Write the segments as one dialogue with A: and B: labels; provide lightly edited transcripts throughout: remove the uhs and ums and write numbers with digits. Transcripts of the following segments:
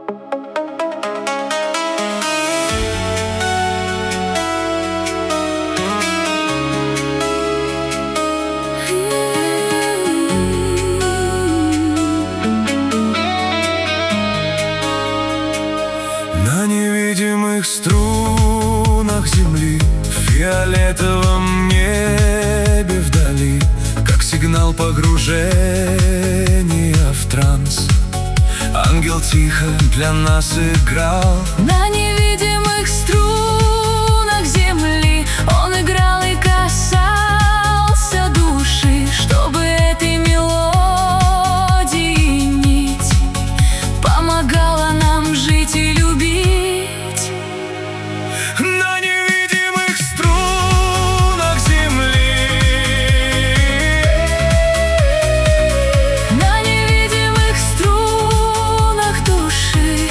A: На невидимых струнах земли, в фиолетовом небе вдали, как сигнал погружения в транс, ангел тихо для нас играл.
B: На невидимых струнах земли он играл и касался души, чтобы этой мелодии нить помогала нам жить и любить.
A: На невидимых струнах земли,
B: на невидимых струнах души,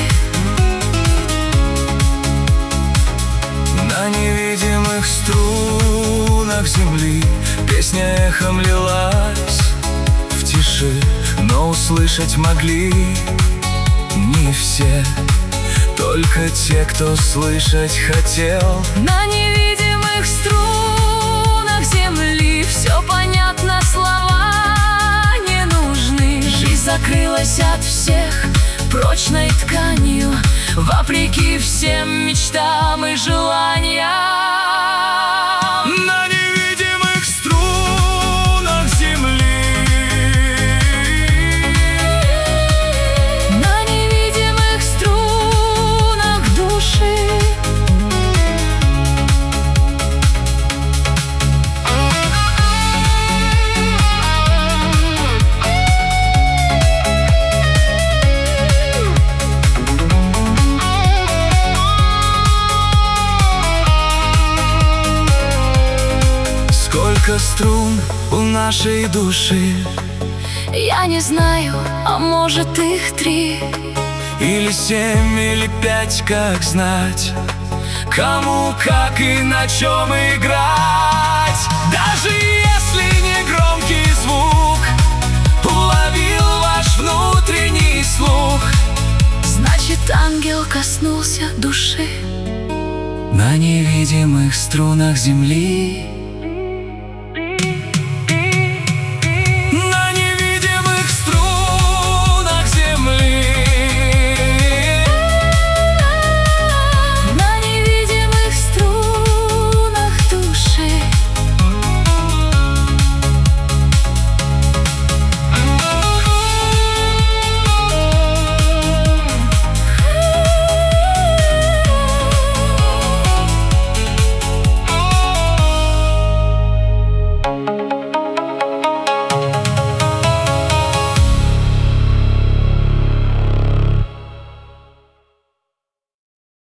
A: на невидимых струнах земли песня эхом лилась в тиши, но услышать могли не все, только те, кто слышать хотел.
B: на невидимых струнах земли все понятно, слова не нужны. Жизнь закрылась от всех прочной тканью, вопреки всем мечтам и желаниям.
A: На невидимых струнах земли,
B: На невидимых струнах души,
A: сколько струн у нашей души,
B: я не знаю, а может их 3.
A: или 7, или 5, как знать, кому, как и на чем играть. Даже если не громкий звук уловил ваш внутренний слух,
B: Значит, ангел коснулся души.
A: на невидимых струнах земли.